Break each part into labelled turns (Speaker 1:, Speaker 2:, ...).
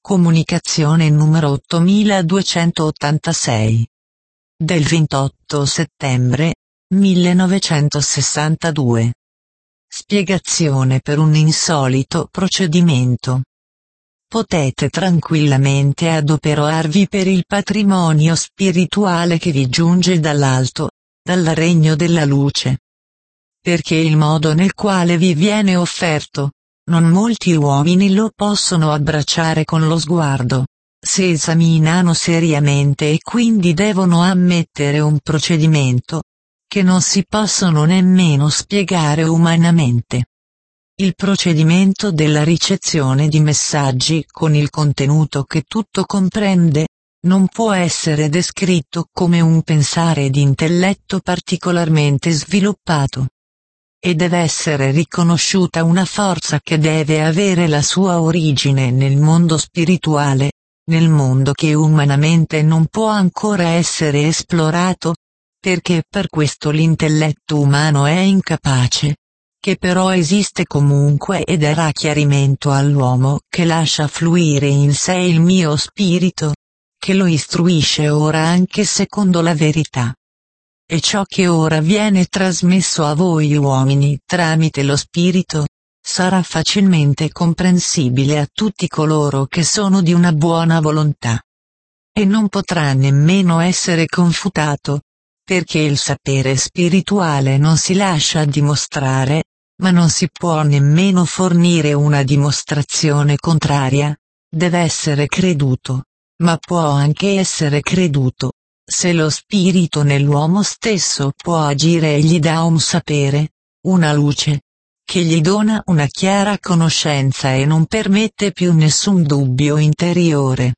Speaker 1: Comunicazione numero 8286. Del 28 settembre 1962. Spiegazione per un insolito procedimento. Potete tranquillamente adoperarvi per il patrimonio spirituale che vi giunge dall'alto, dal regno della luce. Perché il modo nel quale vi viene offerto, non molti uomini lo possono abbracciare con lo sguardo, se esaminano seriamente e quindi devono ammettere un procedimento, che non si possono nemmeno spiegare umanamente. Il procedimento della ricezione di messaggi con il contenuto che tutto comprende, non può essere descritto come un pensare di intelletto particolarmente sviluppato. E deve essere riconosciuta una forza che deve avere la sua origine nel mondo spirituale, nel mondo che umanamente non può ancora essere esplorato, perché per questo l'intelletto umano è incapace, che però esiste comunque e darà chiarimento all'uomo che lascia fluire in sé il mio spirito, che lo istruisce ora anche secondo la verità. E ciò che ora viene trasmesso a voi uomini tramite lo spirito, sarà facilmente comprensibile a tutti coloro che sono di una buona volontà. E non potrà nemmeno essere confutato, perché il sapere spirituale non si lascia dimostrare, ma non si può nemmeno fornire una dimostrazione contraria, deve essere creduto, ma può anche essere creduto. Se lo spirito nell'uomo stesso può agire e gli dà un sapere, una luce, che gli dona una chiara conoscenza e non permette più nessun dubbio interiore.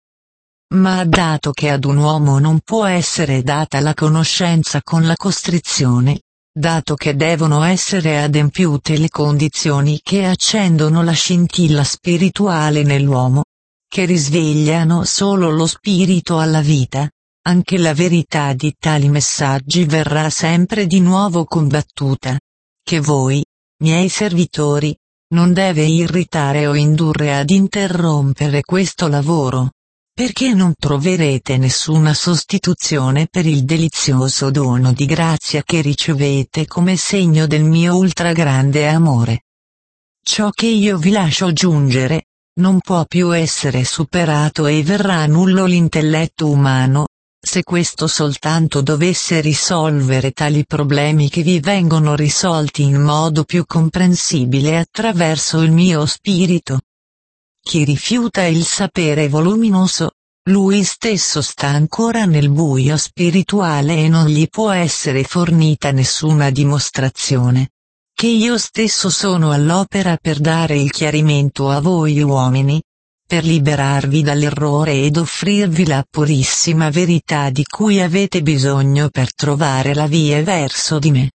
Speaker 1: Ma dato che ad un uomo non può essere data la conoscenza con la costrizione, dato che devono essere adempiute le condizioni che accendono la scintilla spirituale nell'uomo, che risvegliano solo lo spirito alla vita, anche la verità di tali messaggi verrà sempre di nuovo combattuta, che voi, miei servitori, non deve irritare o indurre ad interrompere questo lavoro, perché non troverete nessuna sostituzione per il delizioso dono di grazia che ricevete come segno del mio ultragrande amore. Ciò che io vi lascio giungere, non può più essere superato e verrà nullo l'intelletto umano, se questo soltanto dovesse risolvere tali problemi che vi vengono risolti in modo più comprensibile attraverso il mio spirito. Chi rifiuta il sapere voluminoso, lui stesso sta ancora nel buio spirituale e non gli può essere fornita nessuna dimostrazione, che io stesso sono all'opera per dare il chiarimento a voi uomini, per liberarvi dall'errore ed offrirvi la purissima verità di cui avete bisogno per trovare la via verso di me.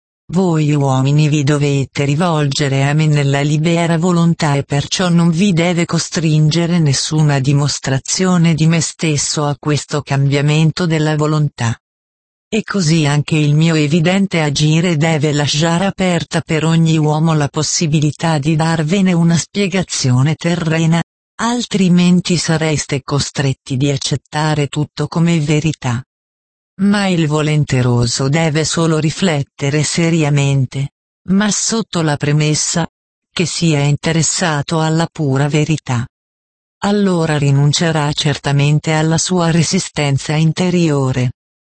Speaker 1: Voi uomini vi dovete rivolgere a me nella libera volontà e perciò non vi deve costringere nessuna dimostrazione di me stesso a questo cambiamento della volontà. E così anche il mio evidente agire deve lasciare aperta per ogni uomo la possibilità di darvene una spiegazione terrena, altrimenti sareste costretti di accettare tutto come verità. Ma il volenteroso deve solo riflettere seriamente, ma sotto la premessa, che sia interessato alla pura verità. Allora rinuncerà certamente alla sua resistenza interiore.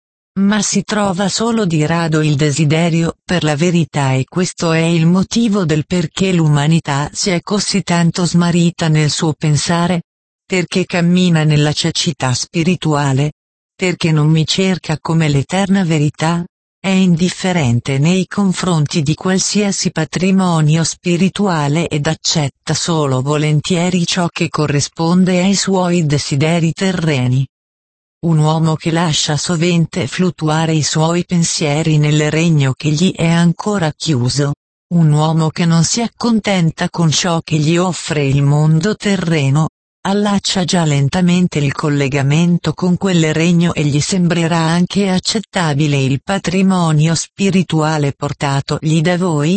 Speaker 1: Ma si trova solo di rado il desiderio per la verità e questo è il motivo del perché l'umanità si è così tanto smarrita nel suo pensare, perché cammina nella cecità spirituale, perché non mi cerca come l'eterna verità, è indifferente nei confronti di qualsiasi patrimonio spirituale ed accetta solo volentieri ciò che corrisponde ai suoi desideri terreni. Un uomo che lascia sovente fluttuare i suoi pensieri nel regno che gli è ancora chiuso, un uomo che non si accontenta con ciò che gli offre il mondo terreno, allaccia già lentamente il collegamento con quel regno e gli sembrerà anche accettabile il patrimonio spirituale portatogli da voi,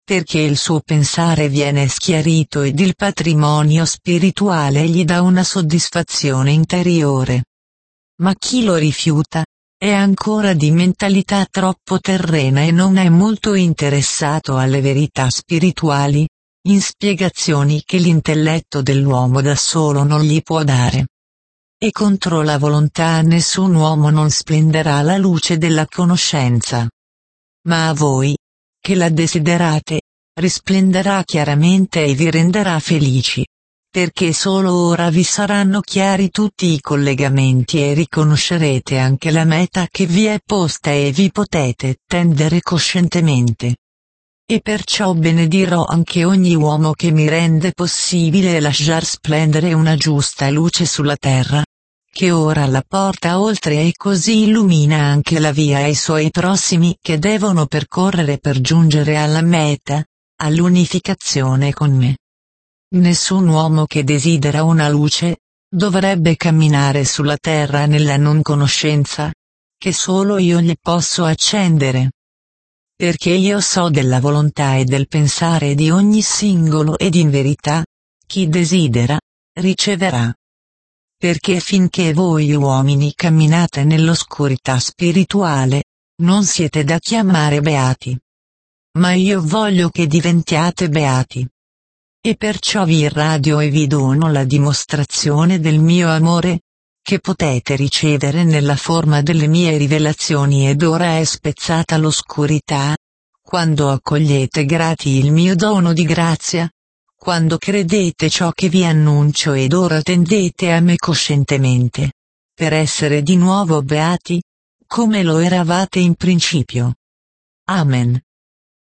Speaker 1: perché il suo pensare viene schiarito ed il patrimonio spirituale gli dà una soddisfazione interiore. Ma chi lo rifiuta, è ancora di mentalità troppo terrena e non è molto interessato alle verità spirituali, in spiegazioni che l'intelletto dell'uomo da solo non gli può dare. E contro la volontà nessun uomo non splenderà la luce della conoscenza. Ma a voi, che la desiderate, risplenderà chiaramente e vi renderà felici. Perché solo ora vi saranno chiari tutti i collegamenti e riconoscerete anche la meta che vi è posta e vi potete tendere coscientemente. E perciò benedirò anche ogni uomo che mi rende possibile lasciar splendere una giusta luce sulla terra, che ora la porta oltre e così illumina anche la via ai suoi prossimi che devono percorrere per giungere alla meta, all'unificazione con me. Nessun uomo che desidera una luce, dovrebbe camminare sulla terra nella non conoscenza, che solo io gli posso accendere. Perché io so della volontà e del pensare di ogni singolo ed in verità, chi desidera, riceverà. Perché finché voi uomini camminate nell'oscurità spirituale, non siete da chiamare beati. Ma io voglio che diventiate beati. E perciò vi irradio e vi dono la dimostrazione del mio amore, che potete ricevere nella forma delle mie rivelazioni ed ora è spezzata l'oscurità, quando accogliete grati il mio dono di grazia, quando credete ciò che vi annuncio ed ora tendete a me coscientemente, per essere di nuovo beati, come lo eravate in principio. Amen.